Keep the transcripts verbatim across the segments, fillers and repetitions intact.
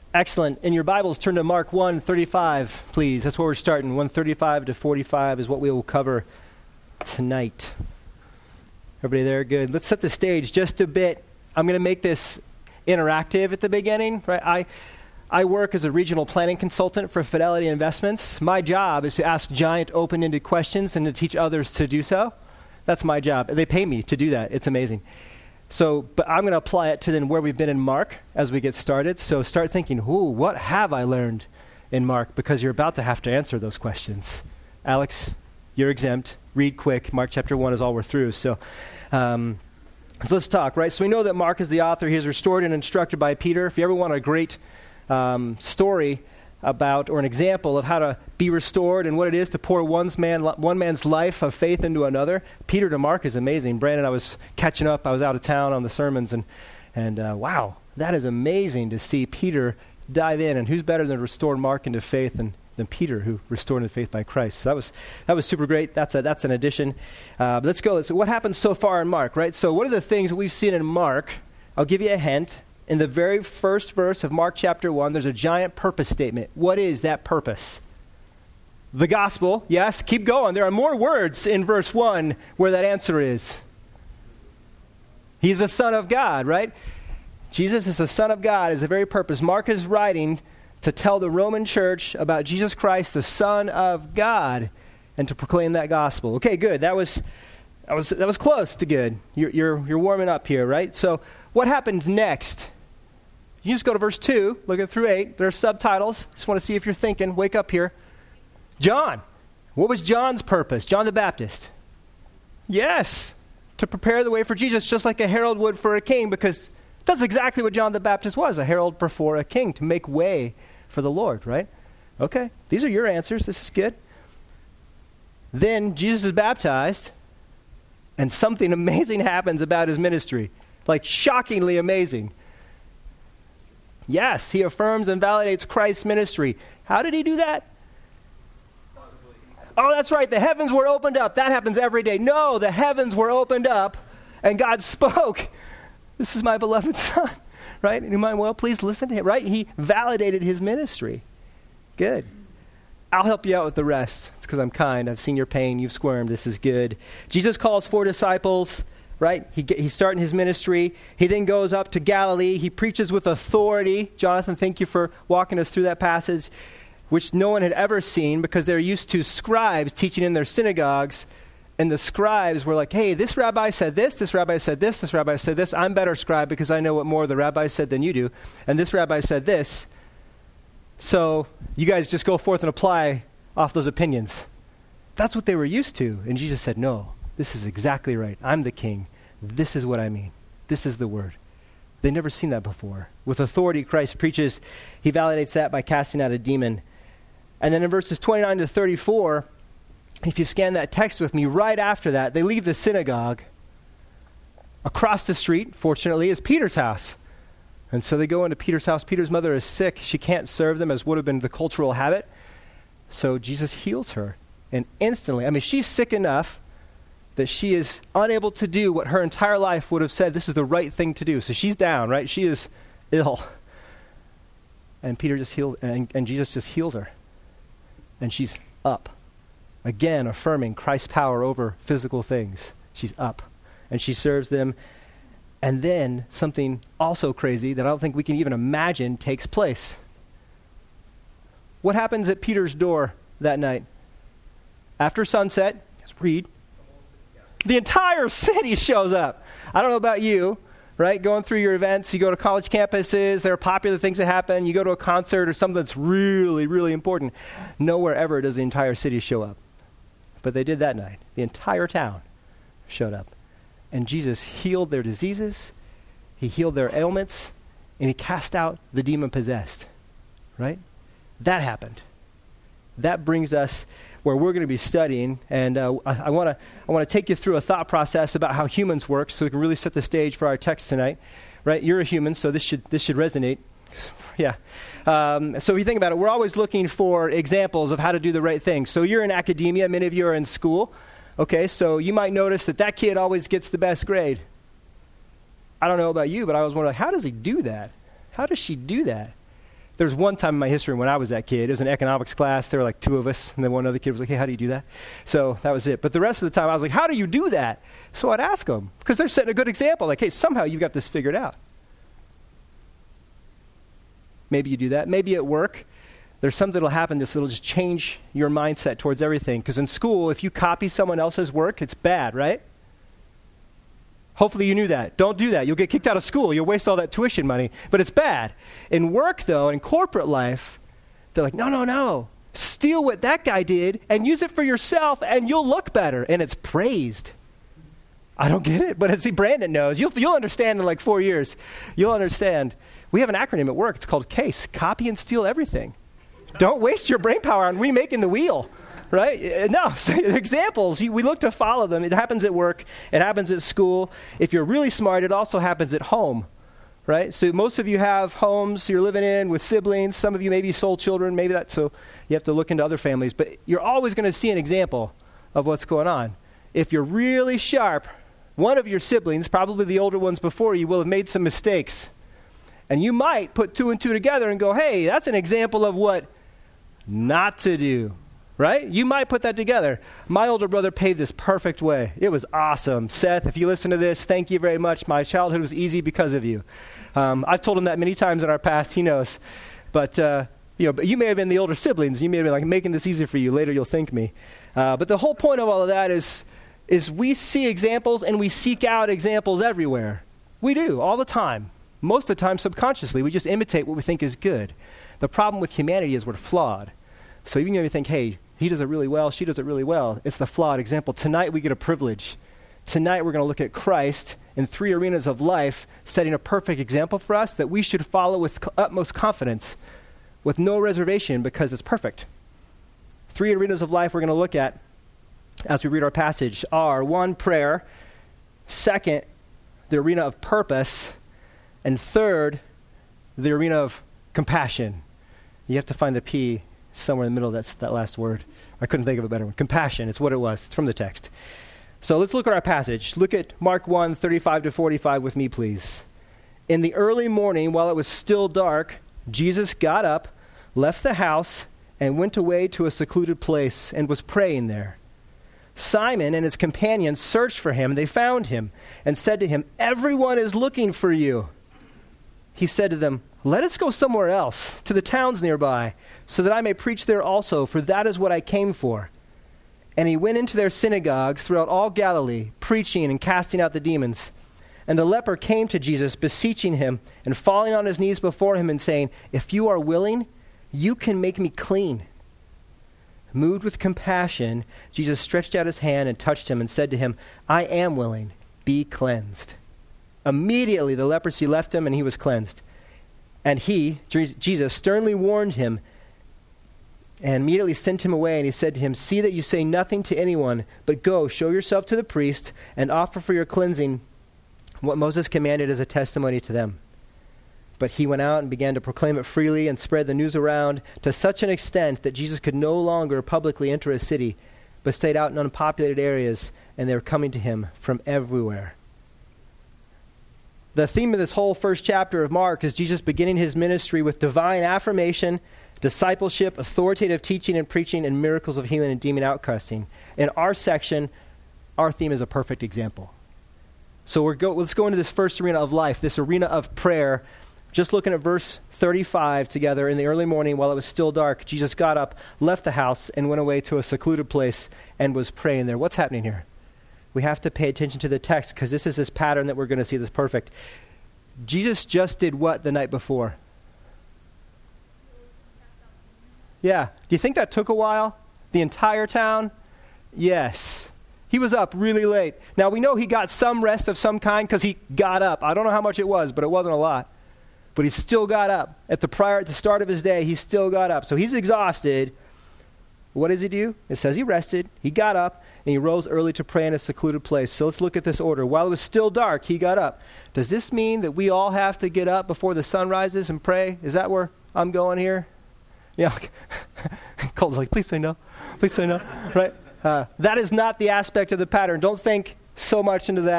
Excellent. In your Bibles, turn to Mark one thirty-five, please. That's where we're starting. one thirty-five to forty-five is what we will cover tonight. Everybody there? Good. Let's set the stage just a bit. I'm going to make this interactive at the beginning. Right? I I work as a regional planning consultant for Fidelity Investments. My job is to ask giant open-ended questions and to teach others to do so. That's my job. They pay me to do that. It's amazing. So, but I'm going to apply it to then where we've been in Mark as we get started. So start thinking, ooh, what have I learned in Mark? Because you're about to have to answer those questions. Alex, you're exempt. Read quick. Mark chapter one is all we're through. So, um, so let's talk, right? So we know that Mark is the author. He is restored and instructed by Peter. If you ever want a great um, story about or an example of how to be restored and what it is to pour one's man, one man's life of faith into another, Peter to Mark is amazing. Brandon, I was catching up. I was out of town on the sermons, and and uh, wow, that is amazing to see Peter dive in. And who's better than to restore Mark into faith than, than Peter, who restored into faith by Christ? So that was that was super great. That's a, that's an addition. Uh, let's go. Let's, what happens so far in Mark, right? So what are the things that we've seen in Mark? I'll give you a hint. In the very first verse of Mark chapter one, there's a giant purpose statement. What is that purpose? The gospel. Yes, keep going. There are more words in verse one where that answer is. He's the Son of God, right? Jesus is the Son of God is the very purpose. Mark is writing to tell the Roman church about Jesus Christ, the Son of God, and to proclaim that gospel. Okay, good. That was that was that was close to good. You're you're you're warming up here, right? So what happened next? You just go to verse two, look at through eight. There are subtitles. Just want to see if you're thinking. Wake up here. John. What was John's purpose? John the Baptist. Yes, to prepare the way for Jesus, just like a herald would for a king, because that's exactly what John the Baptist was, a herald before a king, to make way for the Lord, right? Okay, these are your answers. This is good. Then Jesus is baptized, and something amazing happens about his ministry, like shockingly amazing. Yes, he affirms and validates Christ's ministry. How did he do that? Oh, that's right. The heavens were opened up. That happens every day. No, the heavens were opened up and God spoke. This is my beloved son, right? And you might, well, please listen to him, right? He validated his ministry. Good. I'll help you out with the rest. It's because I'm kind. I've seen your pain. You've squirmed. This is good. Jesus calls four disciples. Right? He, he's starting his ministry. He then goes up to Galilee. He preaches with authority. Jonathan, thank you for walking us through that passage, which no one had ever seen because they're used to scribes teaching in their synagogues. And the scribes were like, hey, this rabbi said this, this rabbi said this, this rabbi said this. I'm better scribe because I know what more the rabbi said than you do. And this rabbi said this. So you guys just go forth and apply off those opinions. That's what they were used to. And Jesus said, no. This is exactly right. I'm the king. This is what I mean. This is the word. They'd never seen that before. With authority, Christ preaches. He validates that by casting out a demon. And then in verses twenty-nine to thirty-four, if you scan that text with me, right after that, they leave the synagogue. Across the street, fortunately, is Peter's house. And so they go into Peter's house. Peter's mother is sick. She can't serve them as would have been the cultural habit. So Jesus heals her. And instantly, I mean, she's sick enough that she is unable to do what her entire life would have said this is the right thing to do. So she's down, right? She is ill. And Peter just heals, and, and Jesus just heals her. And she's up. Again, affirming Christ's power over physical things. She's up. And she serves them. And then something also crazy that I don't think we can even imagine takes place. What happens at Peter's door that night? After sunset, let's read. The entire city shows up. I don't know about you, right? Going through your events, you go to college campuses, there are popular things that happen. You go to a concert or something that's really, really important. Nowhere ever does the entire city show up. But they did that night. The entire town showed up. And Jesus healed their diseases. He healed their ailments. And he cast out the demon-possessed. Right? That happened. That brings us where we're going to be studying, and uh, I want to I want to take you through a thought process about how humans work, so we can really set the stage for our text tonight. Right? You're a human, so this should this should resonate. Yeah. Um, so if you think about it, we're always looking for examples of how to do the right thing. So you're in academia. Many of you are in school. Okay, so you might notice that that kid always gets the best grade. I don't know about you, but I was wondering, how does he do that? How does she do that? There's one time in my history when I was that kid. It was an economics class. There were like two of us, and then one other kid was like, hey, how do you do that? So that was it. But the rest of the time, I was like, how do you do that? So I'd ask them, because they're setting a good example. Like, hey, somehow you've got this figured out. Maybe you do that. Maybe at work, there's something that'll happen this that'll just change your mindset towards everything. Because in school, if you copy someone else's work, it's bad, right? Hopefully you knew that. Don't do that. You'll get kicked out of school. You'll waste all that tuition money. But it's bad. In work, though, in corporate life, they're like, no, no, no. Steal what that guy did and use it for yourself, and you'll look better. And it's praised. I don't get it, but see, Brandon knows. You'll, you'll understand in like four years. You'll understand. We have an acronym at work. It's called CASE. Copy and steal everything. Don't waste your brain power on remaking the wheel. Right? No, so examples, we look to follow them. It happens at work. It happens at school. If you're really smart, it also happens at home. Right? So most of you have homes you're living in with siblings. Some of you maybe sole children. Maybe that, so you have to look into other families. But you're always going to see an example of what's going on. If you're really sharp, one of your siblings, probably the older ones before you, will have made some mistakes. And you might put two and two together and go, hey, that's an example of what not to do. Right? You might put that together. My older brother paved this perfect way. It was awesome. Seth, if you listen to this, thank you very much. My childhood was easy because of you. Um, I've told him that many times in our past. He knows. But, uh, you know, but you may have been the older siblings. You may have been like making this easy for you. Later you'll thank me. Uh, but the whole point of all of that is, is we see examples and we seek out examples everywhere. We do, all the time. Most of the time subconsciously. We just imitate what we think is good. The problem with humanity is we're flawed. So even if you think, hey, he does it really well, she does it really well, it's the flawed example. Tonight we get a privilege. Tonight we're going to look at Christ in three arenas of life, setting a perfect example for us that we should follow with utmost confidence, with no reservation, because it's perfect. Three arenas of life we're going to look at as we read our passage are, one, prayer, second, the arena of purpose, and third, the arena of compassion. You have to find the P somewhere in the middle. That's that last word. I couldn't think of a better one. Compassion. It's what it was. It's from the text. So let's look at our passage. Look at Mark one, thirty-five to forty-five with me, please. In the early morning, while it was still dark, Jesus got up, left the house, and went away to a secluded place and was praying there. Simon and his companions searched for him. They found him and said to him, everyone is looking for you. He said to them, let us go somewhere else, to the towns nearby, so that I may preach there also, for that is what I came for. And he went into their synagogues throughout all Galilee, preaching and casting out the demons. And a leper came to Jesus, beseeching him, and falling on his knees before him, and saying, if you are willing, you can make me clean. Moved with compassion, Jesus stretched out his hand and touched him, and said to him, I am willing, be cleansed. Immediately the leprosy left him, and he was cleansed. And he, Jesus, sternly warned him and immediately sent him away. And he said to him, see that you say nothing to anyone, but go, show yourself to the priest, and offer for your cleansing what Moses commanded as a testimony to them. But he went out and began to proclaim it freely and spread the news around to such an extent that Jesus could no longer publicly enter a city, but stayed out in unpopulated areas, and they were coming to him from everywhere. The theme of this whole first chapter of Mark is Jesus beginning his ministry with divine affirmation, discipleship, authoritative teaching and preaching, and miracles of healing and demon outcasting. In our section, our theme is a perfect example. So we're go, let's go into this first arena of life, this arena of prayer. Just looking at verse thirty-five together. In the early morning, while it was still dark, Jesus got up, left the house, and went away to a secluded place and was praying there. What's happening here? We have to pay attention to the text because this is this pattern that we're going to see that's perfect. Jesus just did what the night before? Yeah. Do you think that took a while? The entire town? Yes. He was up really late. Now, we know he got some rest of some kind because he got up. I don't know how much it was, but it wasn't a lot. But he still got up. At the prior, at the start of his day, he still got up. So he's exhausted. What does he do? It says he rested, he got up, and he rose early to pray in a secluded place. So let's look at this order. While it was still dark, he got up. Does this mean that we all have to get up before the sun rises and pray? Is that where I'm going here? Yeah. Cole's like, please say no. Please say no. Right? Uh, that is not the aspect of the pattern. Don't think so much into that.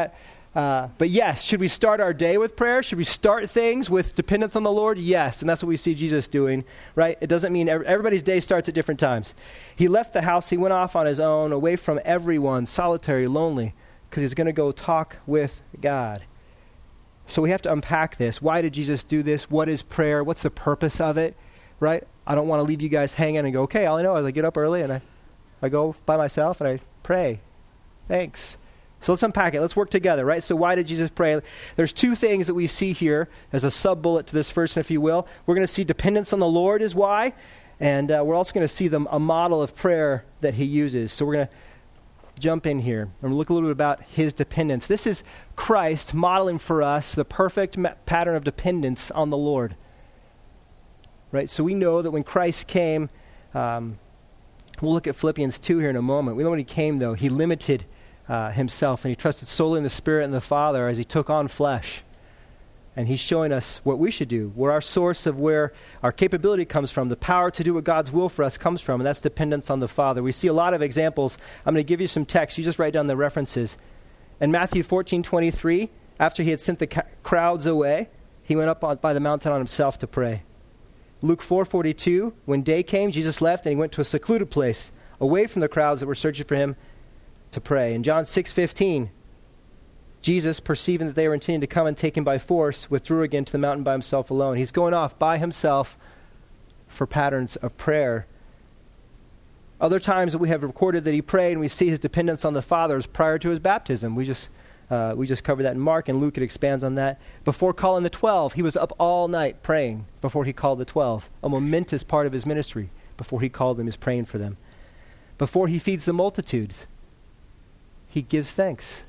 Uh, but yes, should we start our day with prayer? Should we start things with dependence on the Lord? Yes, and that's what we see Jesus doing, right? It doesn't mean every, everybody's day starts at different times. He left the house. He went off on his own, away from everyone, solitary, lonely, because he's going to go talk with God. So we have to unpack this. Why did Jesus do this? What is prayer? What's the purpose of it, right? I don't want to leave you guys hanging and go, okay, all I know is I get up early and I, I go by myself and I pray. Thanks. So let's unpack it. Let's work together, right? So why did Jesus pray? There's two things that we see here as a sub-bullet to this verse, if you will. We're going to see dependence on the Lord is why, and uh, we're also going to see the, a model of prayer that he uses. So we're going to jump in here and look a little bit about his dependence. This is Christ modeling for us the perfect ma- pattern of dependence on the Lord, right? So we know that when Christ came, um, we'll look at Philippians two here in a moment. We know when he came, though, he limited Uh, himself, and he trusted solely in the Spirit and the Father as he took on flesh. And he's showing us what we should do, where our source of where our capability comes from, the power to do what God's will for us comes from, and that's dependence on the Father. We see a lot of examples. I'm going to give you some text. You just write down the references. In Matthew fourteen twenty-three, after he had sent the ca- crowds away, he went up on, by the mountain on himself to pray. Luke four forty-two, when day came, Jesus left and he went to a secluded place, away from the crowds that were searching for him, to pray. In John six fifteen, Jesus, perceiving that they were intending to come and take him by force, withdrew again to the mountain by himself alone. He's going off by himself for patterns of prayer. Other times that we have recorded that he prayed, and we see his dependence on the Father is prior to his baptism. We just uh, we just covered that in Mark, and Luke it expands on that. Before calling the twelve, he was up all night praying before he called the twelve. A momentous part of his ministry before he called them is praying for them. Before he feeds the multitudes, he gives thanks.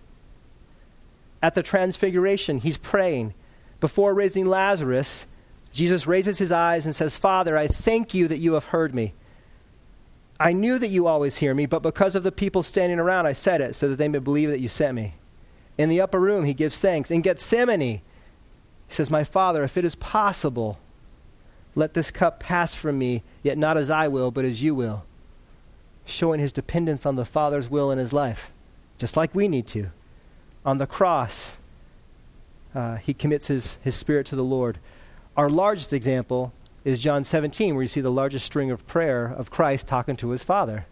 At the transfiguration, he's praying. Before raising Lazarus, Jesus raises his eyes and says, Father, I thank you that you have heard me. I knew that you always hear me, but because of the people standing around, I said it so that they may believe that you sent me. In the upper room, he gives thanks. In Gethsemane, he says, my Father, if it is possible, let this cup pass from me, yet not as I will, but as you will. Showing his dependence on the Father's will in his life. Just like we need to. On the cross, uh, he commits his, his spirit to the Lord. Our largest example is John seventeen, where you see the largest string of prayer of Christ talking to his Father.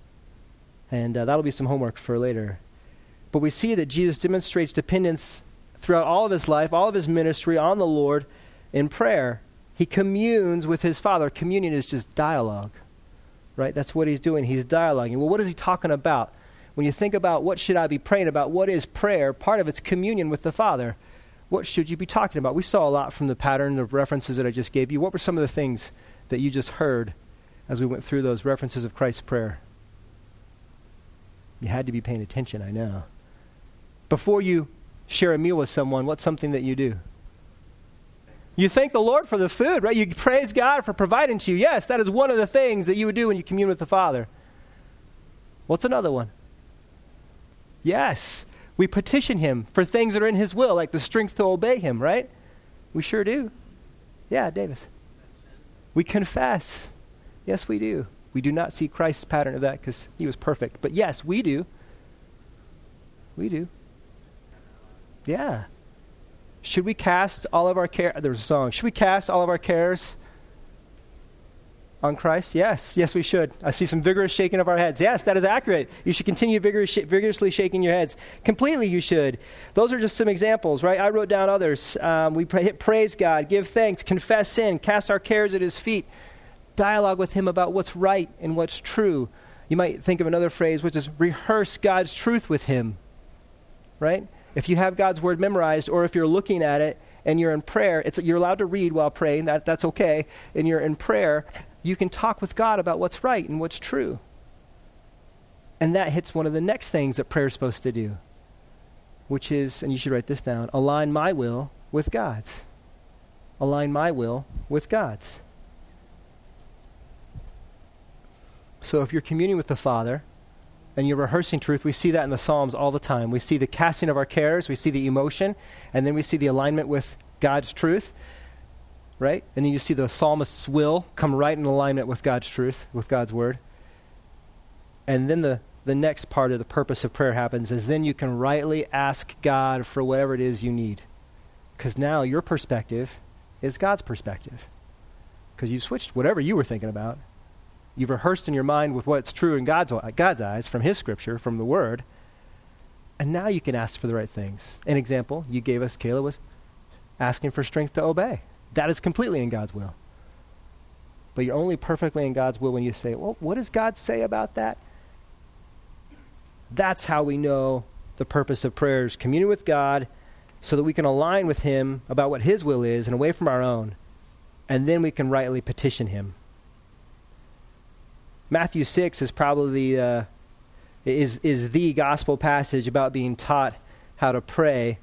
And uh, that'll be some homework for later. But we see that Jesus demonstrates dependence throughout all of his life, all of his ministry on the Lord in prayer. He communes with his Father. Communion is just dialogue, right? That's what he's doing. He's dialoguing. Well, what is he talking about? When you think about what should I be praying about, what is prayer, part of it's communion with the Father. What should you be talking about? We saw a lot from the pattern of references that I just gave you. What were some of the things that you just heard as we went through those references of Christ's prayer? You had to be paying attention, I know. Before you share a meal with someone, what's something that you do? You thank the Lord for the food, right? You praise God for providing to you. Yes, that is one of the things that you would do when you commune with the Father. What's another one? Yes, we petition him for things that are in his will, like the strength to obey him, right? We sure do. Yeah, Davis. We confess. Yes, we do. We do not see Christ's pattern of that because he was perfect. But yes, we do. We do. Yeah. Should we cast all of our care? There's a song. Should we cast all of our cares on Christ? Yes. Yes, we should. I see some vigorous shaking of our heads. Yes, that is accurate. You should continue vigorous, vigorously shaking your heads. Completely you should. Those are just some examples, right? I wrote down others. Um, we pray, praise God, give thanks, confess sin, cast our cares at his feet, dialogue with him about what's right and what's true. You might think of another phrase, which is rehearse God's truth with him, right? If you have God's word memorized, or if you're looking at it and you're in prayer, it's, you're allowed to read while praying. That, that's okay. And you're in prayer, you can talk with God about what's right and what's true. And that hits one of the next things that prayer is supposed to do, which is, and you should write this down, align my will with God's. Align my will with God's. So if you're communing with the Father and you're rehearsing truth, we see that in the Psalms all the time. We see the casting of our cares, we see the emotion, and then we see the alignment with God's truth. Right? And then you see the psalmist's will come right in alignment with God's truth, with God's word. And then the the next part of the purpose of prayer happens is then you can rightly ask God for whatever it is you need. Because now your perspective is God's perspective. Because you've switched whatever you were thinking about. You've rehearsed in your mind with what's true in God's, God's eyes, from his scripture, from the word. And now you can ask for the right things. An example you gave us, Kayla, was asking for strength to obey. That is completely in God's will. But you're only perfectly in God's will when you say, well, what does God say about that? That's how we know the purpose of prayer is communion with God so that we can align with him about what his will is and away from our own. And then we can rightly petition him. Matthew six is probably uh, is is the gospel passage about being taught how to pray,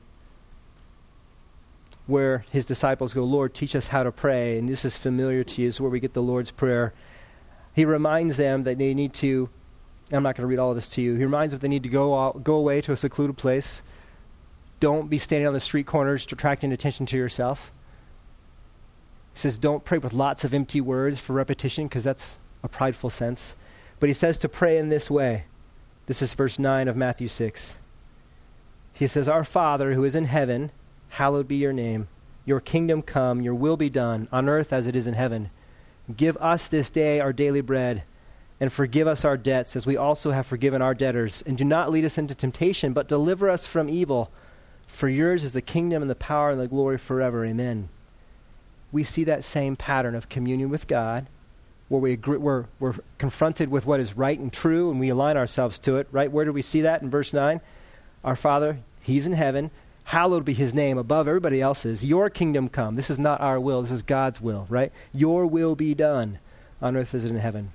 where his disciples go, Lord, teach us how to pray. And this is familiar to you. This is where we get the Lord's Prayer. He reminds them that they need to, I'm not going to read all of this to you. He reminds them they need to go out, go away to a secluded place. Don't be standing on the street corners attracting attention to yourself. He says don't pray with lots of empty words for repetition because that's a prideful sense. But he says to pray in this way. This is verse nine of Matthew six. He says, Our Father who is in heaven, hallowed be your name. Your kingdom come, your will be done, on earth as it is in heaven. Give us this day our daily bread, and forgive us our debts as we also have forgiven our debtors. And do not lead us into temptation, but deliver us from evil. For yours is the kingdom and the power and the glory forever. Amen. We see that same pattern of communion with God, where we agree, we're, we're confronted with what is right and true, and we align ourselves to it, right? Where do we see that in verse nine? Our Father, he's in heaven. Hallowed be his name above everybody else's. Your kingdom come. This is not our will. This is God's will, right? Your will be done on earth as it is in heaven.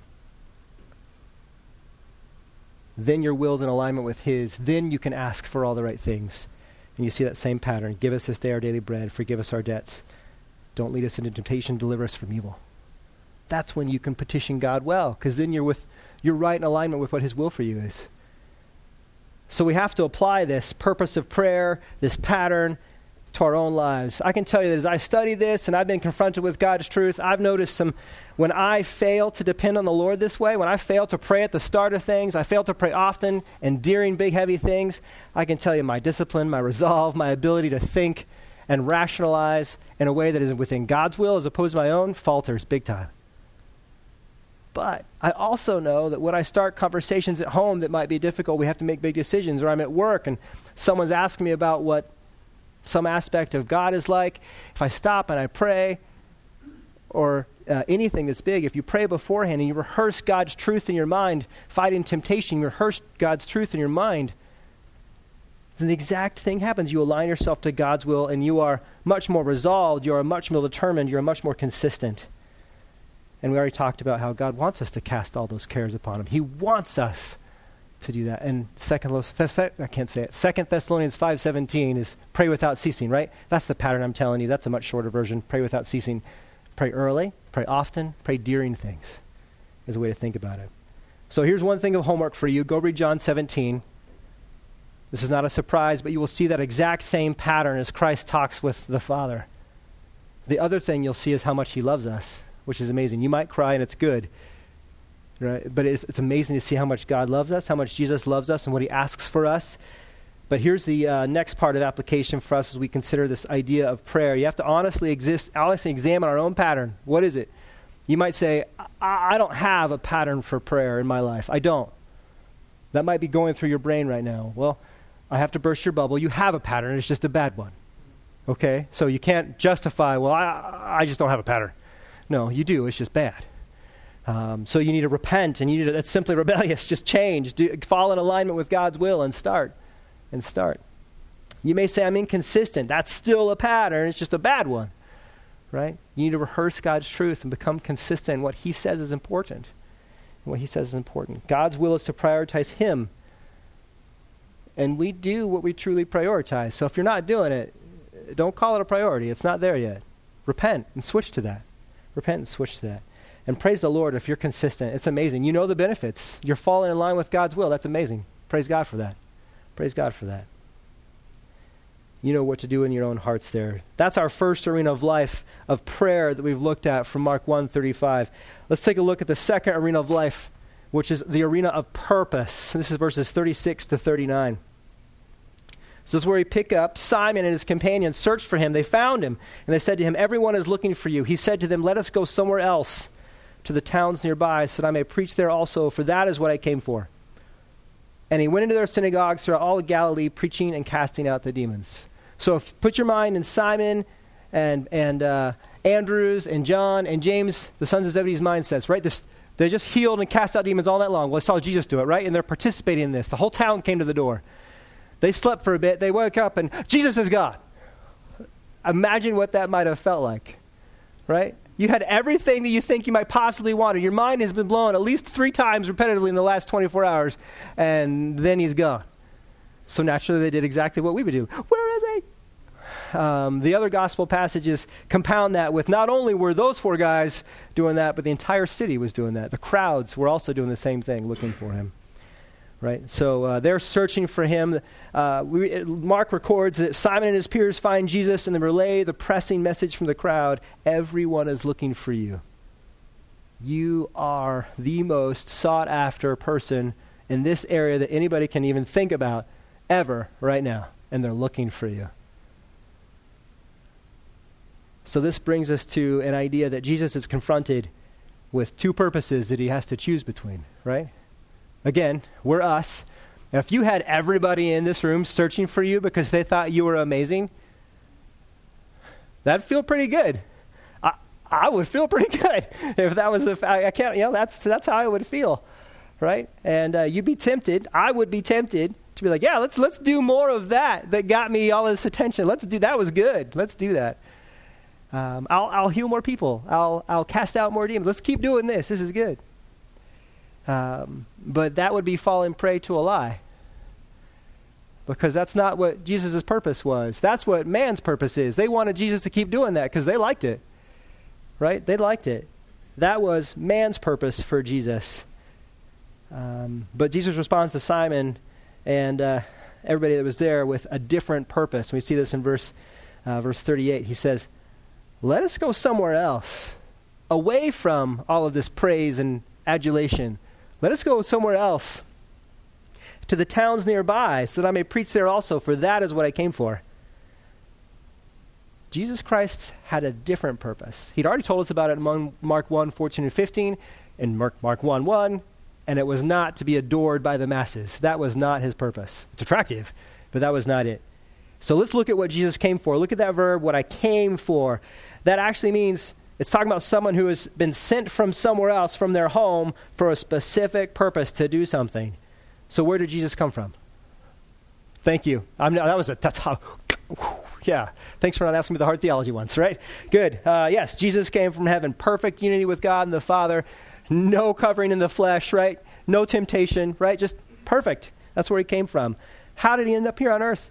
Then your will's in alignment with his. Then you can ask for all the right things. And you see that same pattern. Give us this day our daily bread. Forgive us our debts. Don't lead us into temptation. Deliver us from evil. That's when you can petition God well, because then you're with you're right in alignment with what his will for you is. So we have to apply this purpose of prayer, this pattern, to our own lives. I can tell you that as I study this and I've been confronted with God's truth, I've noticed some, when I fail to depend on the Lord this way, when I fail to pray at the start of things, I fail to pray often and during big, heavy things, I can tell you my discipline, my resolve, my ability to think and rationalize in a way that is within God's will as opposed to my own falters big time. But I also know that when I start conversations at home that might be difficult, we have to make big decisions, or I'm at work and someone's asking me about what some aspect of God is like, if I stop and I pray, or uh, anything that's big, if you pray beforehand and you rehearse God's truth in your mind, fighting temptation, you rehearse God's truth in your mind, then the exact thing happens. You align yourself to God's will and you are much more resolved, you are much more determined, you are much more consistent. And we already talked about how God wants us to cast all those cares upon him. He wants us to do that. And second, I can't say it. Second Thessalonians five seventeen is pray without ceasing, right? That's the pattern I'm telling you. That's a much shorter version. Pray without ceasing. Pray early, pray often, pray during things is a way to think about it. So here's one thing of homework for you. Go read John seventeen. This is not a surprise, but you will see that exact same pattern as Christ talks with the Father. The other thing you'll see is how much he loves us, which is amazing. You might cry and it's good, right? But it's, it's amazing to see how much God loves us, how much Jesus loves us and what he asks for us. But here's the uh, next part of application for us as we consider this idea of prayer. You have to honestly exist, honestly examine our own pattern. What is it? You might say, I, I don't have a pattern for prayer in my life. I don't. That might be going through your brain right now. Well, I have to burst your bubble. You have a pattern. It's just a bad one. Okay? So you can't justify, well, I, I just don't have a pattern. No, you do. It's just bad. Um, so you need to repent, and you need to, that's simply rebellious. Just change. Do, fall in alignment with God's will and start. And start. You may say, I'm inconsistent. That's still a pattern. It's just a bad one. Right? You need to rehearse God's truth and become consistent in what he says is important. And what he says is important. God's will is to prioritize him. And we do what we truly prioritize. So if you're not doing it, don't call it a priority. It's not there yet. Repent and switch to that. Repent and switch to that. And praise the Lord if you're consistent. It's amazing. You know the benefits. You're falling in line with God's will. That's amazing. Praise God for that. Praise God for that. You know what to do in your own hearts there. That's our first arena of life of prayer that we've looked at from Mark one thirty-five. Let's take a look at the second arena of life which is the arena of purpose. This is verses thirty-six to thirty-nine. So this is where we pick up. Simon and his companions searched for him. They found him, and they said to him, "Everyone is looking for you." He said to them, "Let us go somewhere else, to the towns nearby, so that I may preach there also, for that is what I came for." And he went into their synagogues throughout all of Galilee, preaching and casting out the demons. So if, put your mind in Simon and and uh, Andrews and John and James, the sons of Zebedee's mindsets, right? This, they just healed and cast out demons all night long. Well, they saw Jesus do it, right? And they're participating in this. The whole town came to the door. They slept for a bit. They woke up and Jesus is God. Imagine what that might have felt like, right? You had everything that you think you might possibly want. Your mind has been blown at least three times repetitively in the last twenty-four hours, and then he's gone. So naturally, they did exactly what we would do. Where is he? Um, the other gospel passages compound that with not only were those four guys doing that, but the entire city was doing that. The crowds were also doing the same thing, looking for him. Right? So uh, they're searching for him. Uh, we, it, Mark records that Simon and his peers find Jesus and they relay the pressing message from the crowd. Everyone is looking for you. You are the most sought after person in this area that anybody can even think about ever right now. And they're looking for you. So this brings us to an idea that Jesus is confronted with two purposes that he has to choose between, right? Again, we're us. If you had everybody in this room searching for you because they thought you were amazing, that'd feel pretty good. I I would feel pretty good if that was a. I, I can't. You know, that's that's how I would feel, right? And uh, you'd be tempted. I would be tempted to be like, yeah, let's let's do more of that. That got me all this attention. Let's do that. Was good. Let's do that. Um, I'll I'll heal more people. I'll I'll cast out more demons. Let's keep doing this. This is good. Um, but that would be falling prey to a lie. Because that's not what Jesus' purpose was. That's what man's purpose is. They wanted Jesus to keep doing that because they liked it. Right? They liked it. That was man's purpose for Jesus. Um, but Jesus responds to Simon and uh, everybody that was there with a different purpose. We see this in verse, uh, verse thirty-eight. He says, "Let us go somewhere else, away from all of this praise and adulation. Let us go somewhere else, to the towns nearby, so that I may preach there also, for that is what I came for." Jesus Christ had a different purpose. He'd already told us about it in Mark one, fourteen and fifteen, and Mark, Mark one, one, and it was not to be adored by the masses. That was not his purpose. It's attractive, but that was not it. So let's look at what Jesus came for. Look at that verb, what I came for. That actually means it's talking about someone who has been sent from somewhere else, from their home, for a specific purpose to do something. So where did Jesus come from? Thank you. I'm, that was a, that's how, yeah. Thanks for not asking me the hard theology ones, right? Good. Uh, yes, Jesus came from heaven. Perfect unity with God and the Father. No covering in the flesh, right? No temptation, right? Just perfect. That's where he came from. How did he end up here on earth?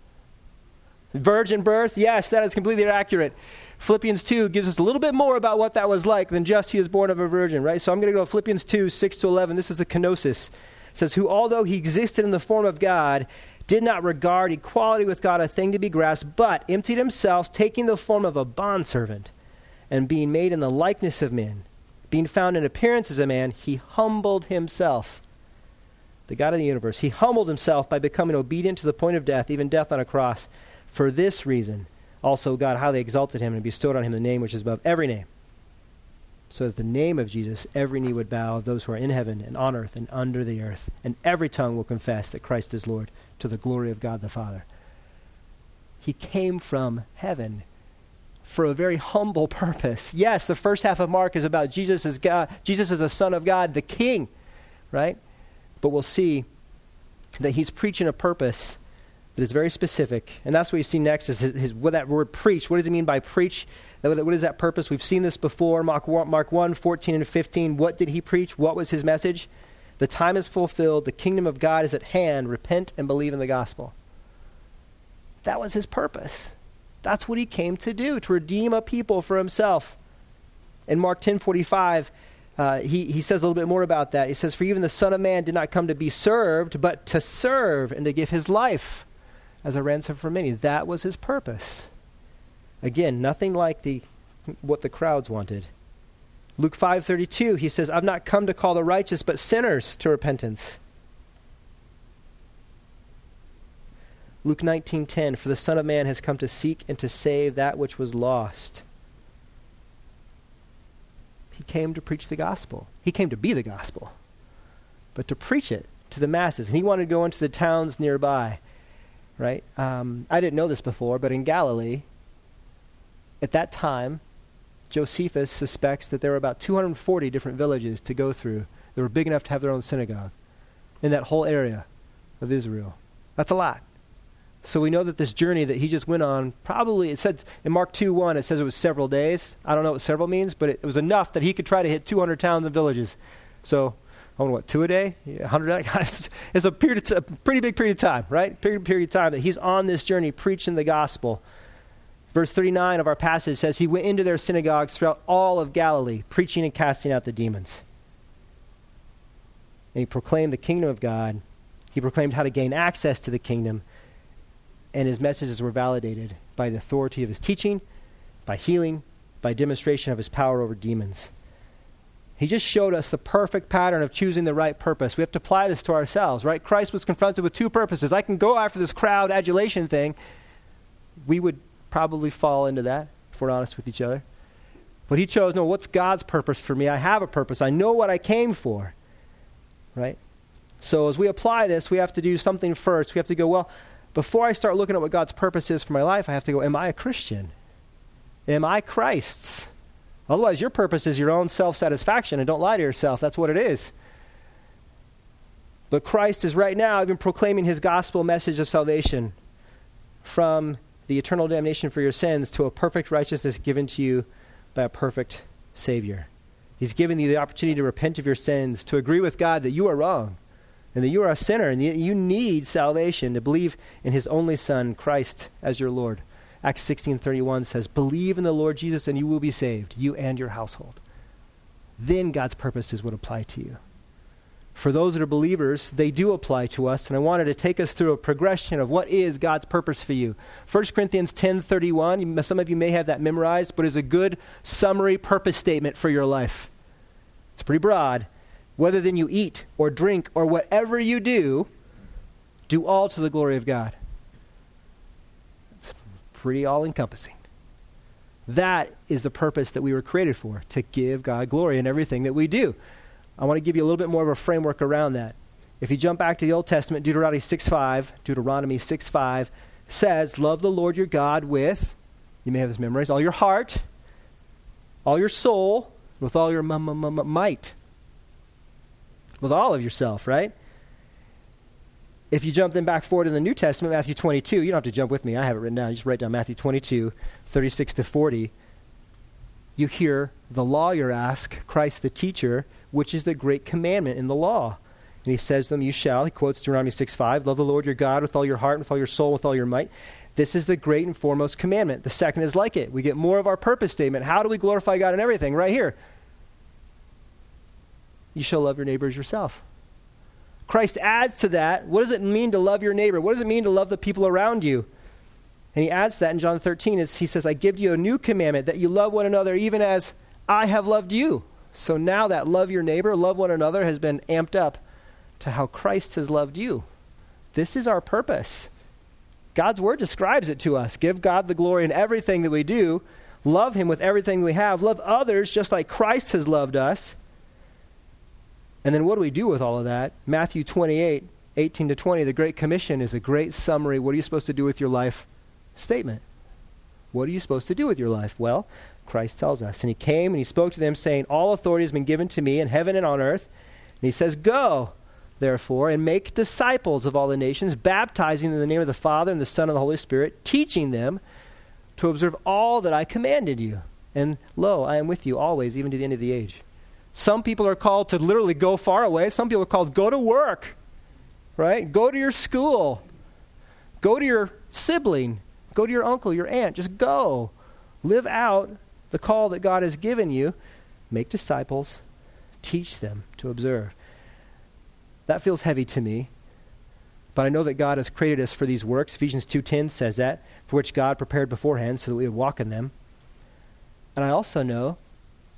Virgin birth? Yes, that is completely accurate. Philippians two gives us a little bit more about what that was like than just he was born of a virgin, right? So I'm going to go to Philippians two, six to eleven. This is the kenosis. It says, "Who, although he existed in the form of God, did not regard equality with God a thing to be grasped, but emptied himself, taking the form of a bondservant, and being made in the likeness of men. Being found in appearance as a man, he humbled himself." The God of the universe. "He humbled himself by becoming obedient to the point of death, even death on a cross. For this reason, also God highly exalted him and bestowed on him the name which is above every name, so that the name of Jesus every knee would bow, of those who are in heaven and on earth and under the earth, and every tongue will confess that Christ is Lord, to the glory of God the Father." He came from heaven for a very humble purpose. Yes, the first half of Mark is about Jesus as God. Jesus is the Son of God, the King, right? But we'll see that he's preaching a purpose that is very specific. And that's what you see next is his, his, what that word preach. What does it mean by preach? What is that purpose? We've seen this before. Mark, Mark one, fourteen and fifteen. What did he preach? What was his message? The time is fulfilled. The kingdom of God is at hand. Repent and believe in the gospel. That was his purpose. That's what he came to do, to redeem a people for himself. In Mark ten forty-five, uh, he, he says a little bit more about that. He says, "For even the Son of Man did not come to be served, but to serve and to give his life as a ransom for many." That was his purpose. Again, nothing like the what the crowds wanted. Luke five thirty-two, he says, I've not come to call the righteous, but sinners to repentance. Luke nineteen ten, for the Son of Man has come to seek and to save that which was lost. He came to preach the gospel. He came to be the gospel, but to preach it to the masses. And he wanted to go into the towns nearby, right? Um, I didn't know this before, but in Galilee, at that time, Josephus suspects that there were about two hundred forty different villages to go through that were big enough to have their own synagogue in that whole area of Israel. That's a lot. So we know that this journey that he just went on, probably, it said in Mark two one, it says it was several days. I don't know what several means, but it, it was enough that he could try to hit two hundred towns and villages. So, I don't know what, two a day? Yeah, one hundred a day? It's a, period of t- a pretty big period of time, right? Period, period of time that he's on this journey preaching the gospel. Verse thirty-nine of our passage says, he went into their synagogues throughout all of Galilee, preaching and casting out the demons. And he proclaimed the kingdom of God. He proclaimed how to gain access to the kingdom. And his messages were validated by the authority of his teaching, by healing, by demonstration of his power over demons. He just showed us the perfect pattern of choosing the right purpose. We have to apply this to ourselves, right? Christ was confronted with two purposes. I can go after this crowd adulation thing. We would probably fall into that, if we're honest with each other. But he chose, no, what's God's purpose for me? I have a purpose. I know what I came for, right? So as we apply this, we have to do something first. We have to go, well, before I start looking at what God's purpose is for my life, I have to go, am I a Christian? Am I Christ's? Otherwise, your purpose is your own self-satisfaction, and don't lie to yourself. That's what it is. But Christ is right now even proclaiming his gospel message of salvation from the eternal damnation for your sins to a perfect righteousness given to you by a perfect Savior. He's given you the opportunity to repent of your sins, to agree with God that you are wrong, and that you are a sinner, and you need salvation, to believe in his only Son, Christ, as your Lord. Acts sixteen thirty-one says, believe in the Lord Jesus and you will be saved, you and your household. Then God's purposes would apply to you. For those that are believers, they do apply to us, and I wanted to take us through a progression of what is God's purpose for you. First Corinthians ten thirty-one, some of you may have that memorized, but is a good summary purpose statement for your life. It's pretty broad. Whether then you eat or drink or whatever you do, do all to the glory of God. It's pretty all-encompassing. That is the purpose that we were created for, to give God glory in everything that we do. I want to give you a little bit more of a framework around that. If you jump back to the Old Testament, Deuteronomy six five, Deuteronomy six five says, love the Lord your God with, you may have this memorized, all your heart, all your soul, with all your m- m- m- might. With all of yourself, right? If you jump then back forward in the New Testament, Matthew twenty-two, you don't have to jump with me. I have it written down. You just write down Matthew twenty-two, thirty-six to forty. You hear the lawyer ask Christ the teacher, which is the great commandment in the law? And he says to them, you shall, he quotes Deuteronomy six five, love the Lord your God with all your heart, with all your soul, with all your might. This is the great and foremost commandment. The second is like it. We get more of our purpose statement. How do we glorify God in everything? Right here. You shall love your neighbor as yourself. Christ adds to that, what does it mean to love your neighbor? What does it mean to love the people around you? And he adds to that in John thirteen, as he says, I give you a new commandment, that you love one another even as I have loved you. So now that love your neighbor, love one another has been amped up to how Christ has loved you. This is our purpose. God's word describes it to us. Give God the glory in everything that we do. Love him with everything we have. Love others just like Christ has loved us. And then what do we do with all of that? Matthew twenty-eight, eighteen to twenty, the Great Commission is a great summary. What are you supposed to do with your life statement? What are you supposed to do with your life? Well, Christ tells us. And he came and he spoke to them saying, all authority has been given to me in heaven and on earth. And he says, go, therefore, and make disciples of all the nations, baptizing in the name of the Father and the Son and the Holy Spirit, teaching them to observe all that I commanded you. And lo, I am with you always, even to the end of the age. Some people are called to literally go far away. Some people are called go to work, right? Go to your school. Go to your sibling. Go to your uncle, your aunt. Just go. Live out the call that God has given you. Make disciples. Teach them to observe. That feels heavy to me, but I know that God has created us for these works. Ephesians two ten says that, for which God prepared beforehand so that we would walk in them. And I also know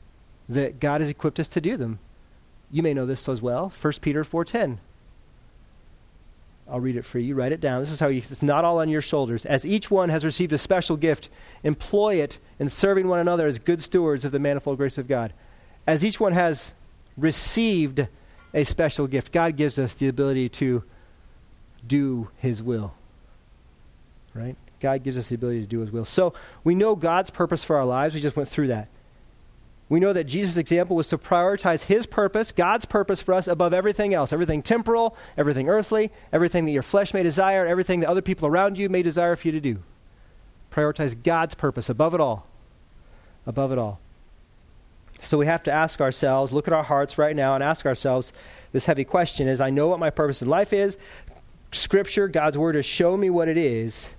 that God has equipped us to do them. You may know this as well. First Peter four ten. I'll read it for you. Write it down. This is how you, it's not all on your shoulders. As each one has received a special gift, employ it in serving one another as good stewards of the manifold grace of God. As each one has received a special gift, God gives us the ability to do his will. Right? God gives us the ability to do his will. So we know God's purpose for our lives. We just went through that. We know that Jesus' example was to prioritize his purpose, God's purpose for us above everything else, everything temporal, everything earthly, everything that your flesh may desire, everything that other people around you may desire for you to do. Prioritize God's purpose above it all. Above it all. So we have to ask ourselves, look at our hearts right now and ask ourselves this heavy question is, I know what my purpose in life is. Scripture, God's word has shown me what it is.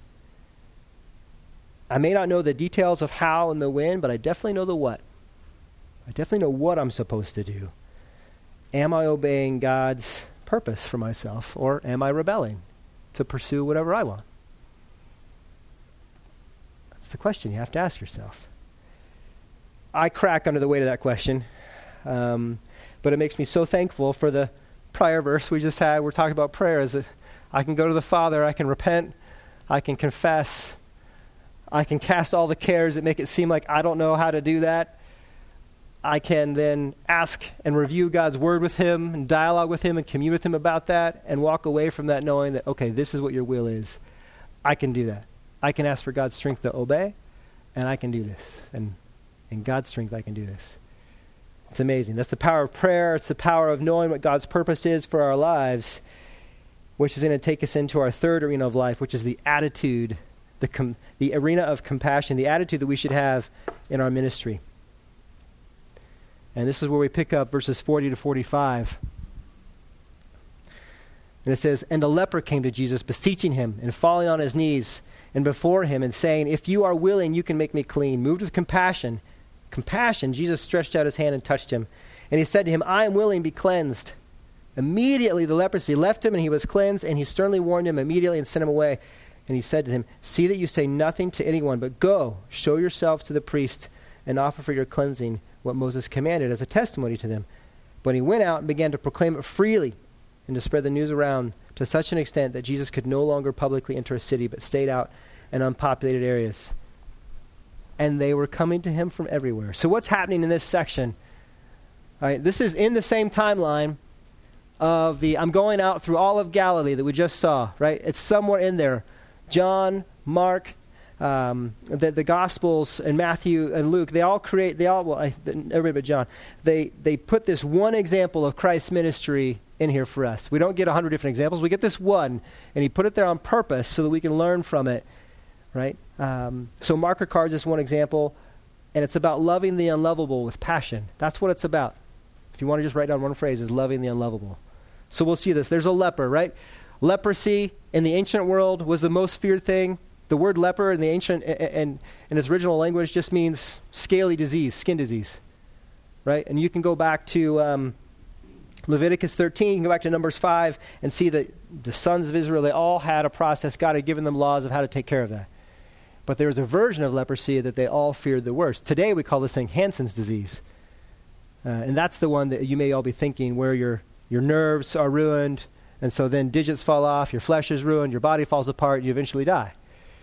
I may not know the details of how and the when, but I definitely know the what. I definitely know what I'm supposed to do. Am I obeying God's purpose for myself, or am I rebelling to pursue whatever I want? That's the question you have to ask yourself. I crack under the weight of that question, um, but it makes me so thankful for the prior verse we just had. We're talking about prayer. Is that I can go to the Father, I can repent, I can confess, I can cast all the cares that make it seem like I don't know how to do that. I can then ask and review God's word with him and dialogue with him and commune with him about that and walk away from that knowing that, okay, this is what your will is. I can do that. I can ask for God's strength to obey, and I can do this. And in God's strength, I can do this. It's amazing. That's the power of prayer. It's the power of knowing what God's purpose is for our lives, which is going to take us into our third arena of life, which is the attitude, the com- the arena of compassion, the attitude that we should have in our ministry. And this is where we pick up verses forty to forty-five. And it says, And a leper came to Jesus, beseeching him, and falling on his knees, and before him, and saying, If you are willing, you can make me clean. Moved with compassion, compassion, Jesus stretched out his hand and touched him. And he said to him, I am willing, be cleansed. Immediately the leprosy left him, and he was cleansed, and he sternly warned him immediately and sent him away. And he said to him, See that you say nothing to anyone, but go, show yourself to the priest, and offer for your cleansing what Moses commanded as a testimony to them. But he went out and began to proclaim it freely and to spread the news around to such an extent that Jesus could no longer publicly enter a city, but stayed out in unpopulated areas. And they were coming to him from everywhere. So what's happening in this section? All right, this is in the same timeline of the I'm going out through all of Galilee that we just saw, right? It's somewhere in there. John, Mark, Um, the, the Gospels and Matthew and Luke, they all create, they all, well, I, everybody but John, they, they put this one example of Christ's ministry in here for us. We don't get a hundred different examples. We get this one, and he put it there on purpose so that we can learn from it, right? Um, so Mark records this one example, and it's about loving the unlovable with passion. That's what it's about. If you want to just write down one phrase, is loving the unlovable. So we'll see this. There's a leper, right? Leprosy in the ancient world was the most feared thing. The word leper in the ancient and in its original language just means scaly disease, skin disease, right? And you can go back to um, Leviticus thirteen, you can go back to Numbers five and see that the sons of Israel, they all had a process. God had given them laws of how to take care of that. But there was a version of leprosy that they all feared the worst. Today we call this thing Hansen's disease. Uh, and that's the one that you may all be thinking where your your nerves are ruined, and so then digits fall off, your flesh is ruined, your body falls apart, and you eventually die.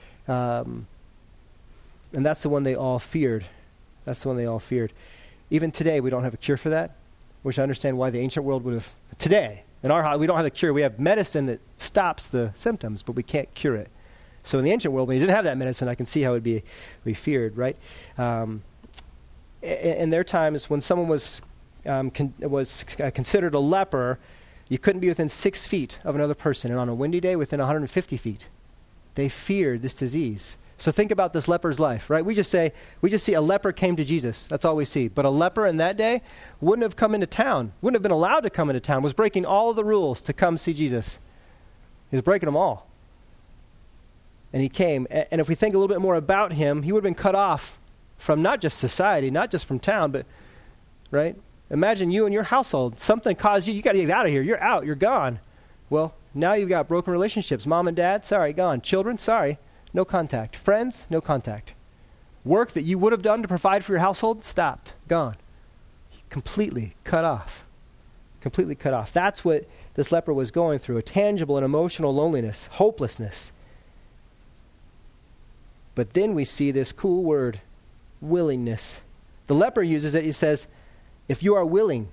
Um, and that's the one they all feared. That's the one they all feared. Even today, we don't have a cure for that, which I understand why the ancient world would have. Today, in our we don't have a cure. We have medicine that stops the symptoms, but we can't cure it. So in the ancient world, when you didn't have that medicine, I can see how it would be, be feared, right? Um, in, in their times, when someone was um, con- was uh, considered a leper, you couldn't be within six feet of another person, and on a windy day, within one hundred fifty feet. They feared this disease. So think about this leper's life, right? We just say, we just see a leper came to Jesus. That's all we see. But a leper in that day wouldn't have come into town, wouldn't have been allowed to come into town, was breaking all of the rules to come see Jesus. He was breaking them all. And he came. And if we think a little bit more about him, he would have been cut off from not just society, not just from town, but, right? Imagine you and your household. Something caused you, you got to get out of here. You're out. You're gone. Well, now you've got broken relationships. Mom and dad, sorry, gone. Children, sorry, no contact. Friends, no contact. Work that you would have done to provide for your household, stopped, gone. completely cut off. Completely cut off. That's what this leper was going through, a tangible and emotional loneliness, hopelessness. But then we see this cool word, willingness. The leper uses it. He says, if you are willing,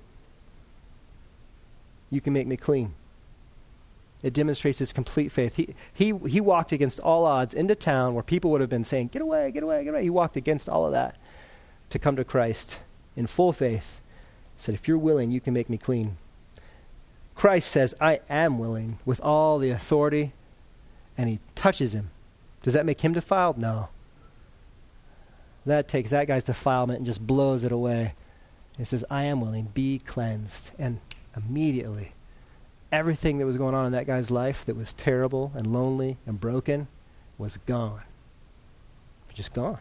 you can make me clean. It demonstrates his complete faith. He, he, he walked against all odds into town where people would have been saying, get away, get away, get away. He walked against all of that to come to Christ in full faith. He said, if you're willing, you can make me clean. Christ says, I am willing with all the authority, and he touches him. Does that make him defiled? No. That takes that guy's defilement and just blows it away. He says, I am willing, be cleansed. And immediately, everything that was going on in that guy's life that was terrible and lonely and broken was gone. Just gone.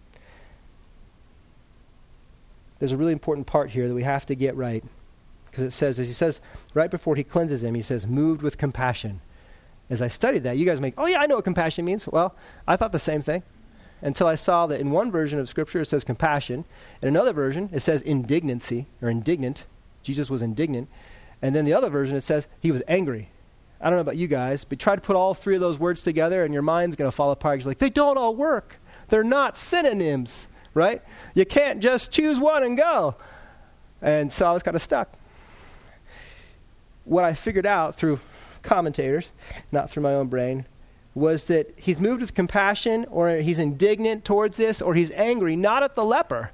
There's a really important part here that we have to get right. Because it says, as he says, right before he cleanses him, he says, moved with compassion. As I studied that, you guys make, oh yeah, I know what compassion means. Well, I thought the same thing until I saw that in one version of Scripture it says compassion. In another version it says indignancy or indignant. Jesus was indignant. And then the other version it says he was angry. I don't know about you guys, but try to put all three of those words together and your mind's going to fall apart. You're like, they don't all work. They're not synonyms, right? You can't just choose one and go. And so I was kind of stuck. What I figured out through commentators, not through my own brain, was that he's moved with compassion, or he's indignant towards this, or he's angry, not at the leper.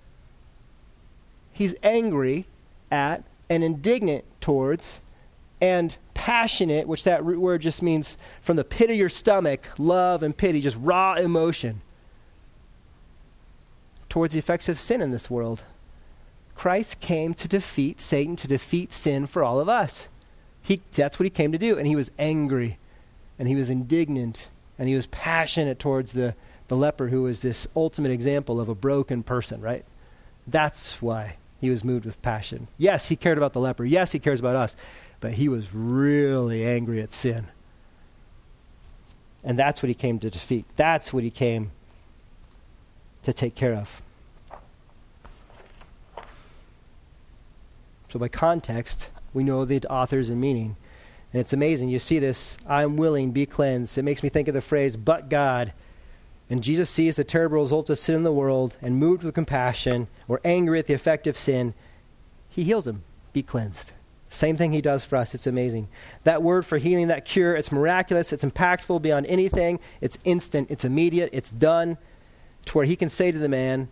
He's angry at and indignant towards and passionate, which that root word just means from the pit of your stomach, love and pity, just raw emotion towards the effects of sin in this world. Christ came to defeat Satan, to defeat sin for all of us. He, that's what he came to do. And he was angry, and he was indignant, and he was passionate towards the, the leper, who was this ultimate example of a broken person, right? That's why he was moved with passion. Yes, he cared about the leper. Yes, he cares about us. But he was really angry at sin. And that's what he came to defeat. That's what he came to take care of. So by context, we know the authors and meaning. And it's amazing. You see this, I'm willing, be cleansed. It makes me think of the phrase, but God. And Jesus sees the terrible result of sin in the world, and moved with compassion or angry at the effect of sin, he heals him. Be cleansed. Same thing he does for us. It's amazing. That word for healing, that cure, it's miraculous. It's impactful beyond anything. It's instant. It's immediate. It's done to where he can say to the man,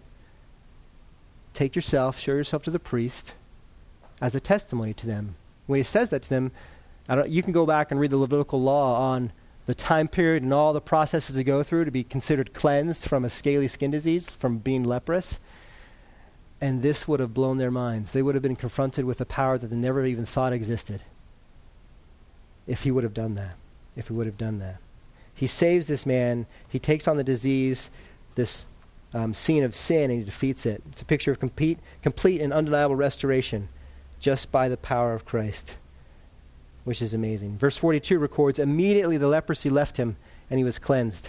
take yourself, show yourself to the priest as a testimony to them. When he says that to them, I don't, you can go back and read the Levitical law on the time period and all the processes to go through to be considered cleansed from a scaly skin disease, from being leprous. And this would have blown their minds. They would have been confronted with a power that they never even thought existed. If he would have done that. If he would have done that. He saves this man. He takes on the disease, this um, scene of sin, and he defeats it. It's a picture of complete, complete and undeniable restoration just by the power of Christ, which is amazing. Verse forty-two records, immediately the leprosy left him and he was cleansed.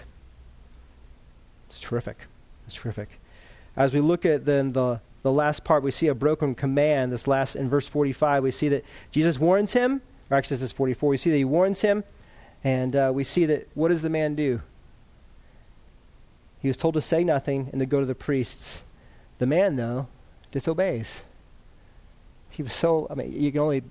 It's terrific. It's terrific. As we look at then the, the last part, we see a broken command. This last, in verse forty-five, we see that Jesus warns him, or actually this is forty-four, we see that he warns him, and uh, we see that, what does the man do? He was told to say nothing and to go to the priests. The man, though, disobeys. He was so, I mean, you can only,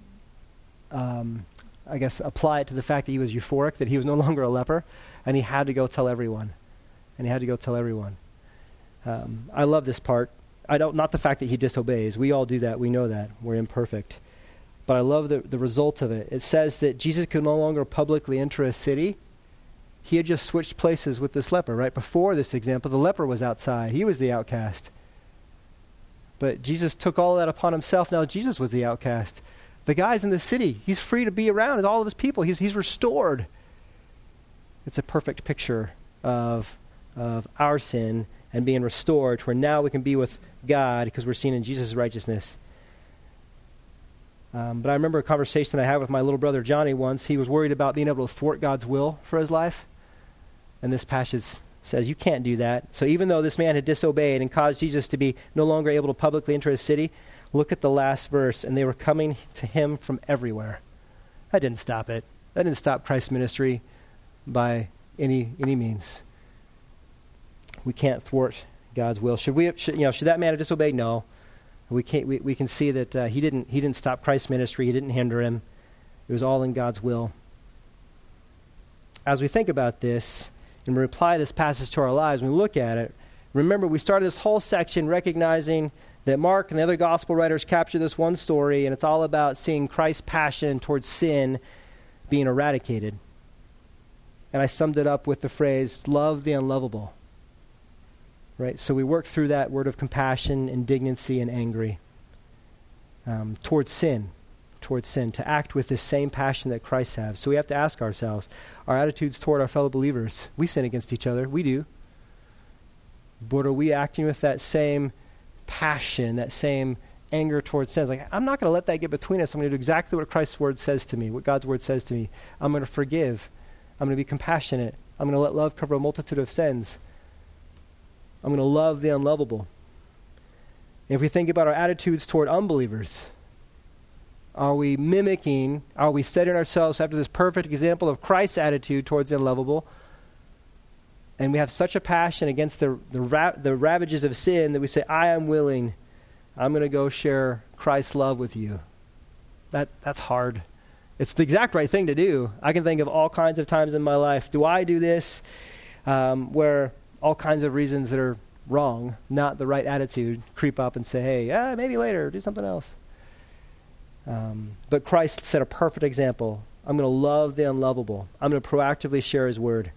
um, I guess, apply it to the fact that he was euphoric, that he was no longer a leper, and he had to go tell everyone. And he had to go tell everyone. Um, I love this part. I don't, not the fact that he disobeys. We all do that. We know that. We're imperfect. But I love the, the result of it. It says that Jesus could no longer publicly enter a city. He had just switched places with this leper. Right before this example, the leper was outside. He was the outcast. But Jesus took all of that upon himself. Now Jesus was the outcast. The guy's in the city. He's free to be around with all of his people. He's, he's restored. It's a perfect picture of, of our sin and being restored to where now we can be with God because we're seen in Jesus' righteousness. Um, but I remember a conversation I had with my little brother Johnny once. He was worried about being able to thwart God's will for his life. And this passage says you can't do that. So even though this man had disobeyed and caused Jesus to be no longer able to publicly enter his city, Look at the last verse. And they were coming to him from everywhere. That didn't stop it. That didn't stop Christ's ministry by any any means. We can't thwart God's will. Should we? Should, you know? Should that man have disobeyed? No. We can't. We, we can see that uh, he didn't. He didn't stop Christ's ministry. He didn't hinder him. It was all in God's will. As we think about this and we apply this passage to our lives, when we look at it, remember we started this whole section recognizing that Mark and the other gospel writers capture this one story, and it's all about seeing Christ's passion towards sin being eradicated. And I summed it up with the phrase, love the unlovable. Right? So we worked through that word of compassion, indignancy, and angry um, towards sin, towards sin, to act with this same passion that Christ has. So we have to ask ourselves, our attitudes toward our fellow believers, we sin against each other, we do. But are we acting with that same passion, that same anger towards sin? It's like, I'm not going to let that get between us. I'm going to do exactly what Christ's word says to me, what God's word says to me. I'm going to forgive. I'm going to be compassionate. I'm going to let love cover a multitude of sins. I'm going to love the unlovable. If we think about our attitudes toward unbelievers, are we mimicking, are we setting ourselves after this perfect example of Christ's attitude towards the unlovable? And we have such a passion against the the, ra- the ravages of sin that we say, I am willing, I'm going to go share Christ's love with you. That That's hard. It's the exact right thing to do. I can think of all kinds of times in my life. Do I do this um, where all kinds of reasons that are wrong, not the right attitude, creep up and say, hey, ah, maybe later, do something else. Um, but Christ set a perfect example. I'm going to love the unlovable. I'm going to proactively share his word.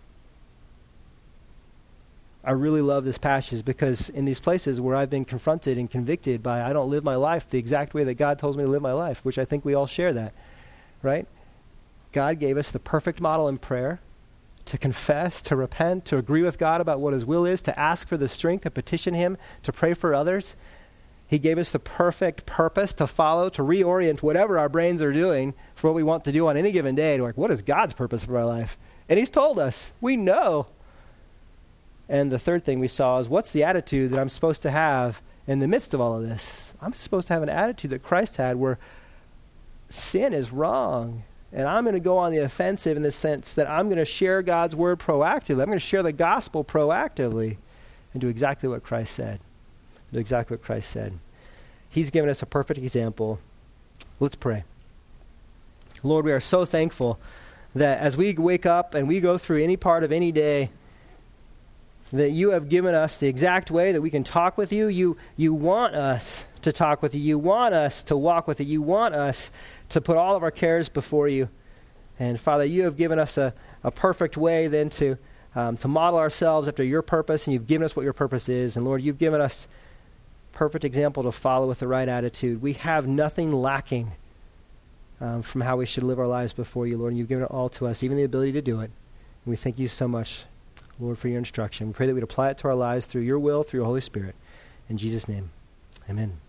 I really love this passage because in these places where I've been confronted and convicted by I don't live my life the exact way that God tells me to live my life, which I think we all share that, right? God gave us the perfect model in prayer to confess, to repent, to agree with God about what his will is, to ask for the strength to petition him, to pray for others. He gave us the perfect purpose to follow, to reorient whatever our brains are doing for what we want to do on any given day. To like, what is God's purpose for our life? And he's told us. We know. And the third thing we saw is, what's the attitude that I'm supposed to have in the midst of all of this? I'm supposed to have an attitude that Christ had where sin is wrong. And I'm going to go on the offensive in the sense that I'm going to share God's word proactively. I'm going to share the gospel proactively and do exactly what Christ said. Do exactly what Christ said. He's given us a perfect example. Let's pray. Lord, we are so thankful that as we wake up and we go through any part of any day, that you have given us the exact way that we can talk with you. You, you want us to talk with you. You want us to walk with you. You want us to put all of our cares before you. And Father, you have given us a, a perfect way then to, um, to model ourselves after your purpose, and you've given us what your purpose is. And Lord, you've given us perfect example to follow with the right attitude. We have nothing lacking um, from how we should live our lives before you, Lord, and you've given it all to us, even the ability to do it. And we thank you so much, Lord, for your instruction. We pray that we'd apply it to our lives through your will, through your Holy Spirit. In Jesus' name, amen.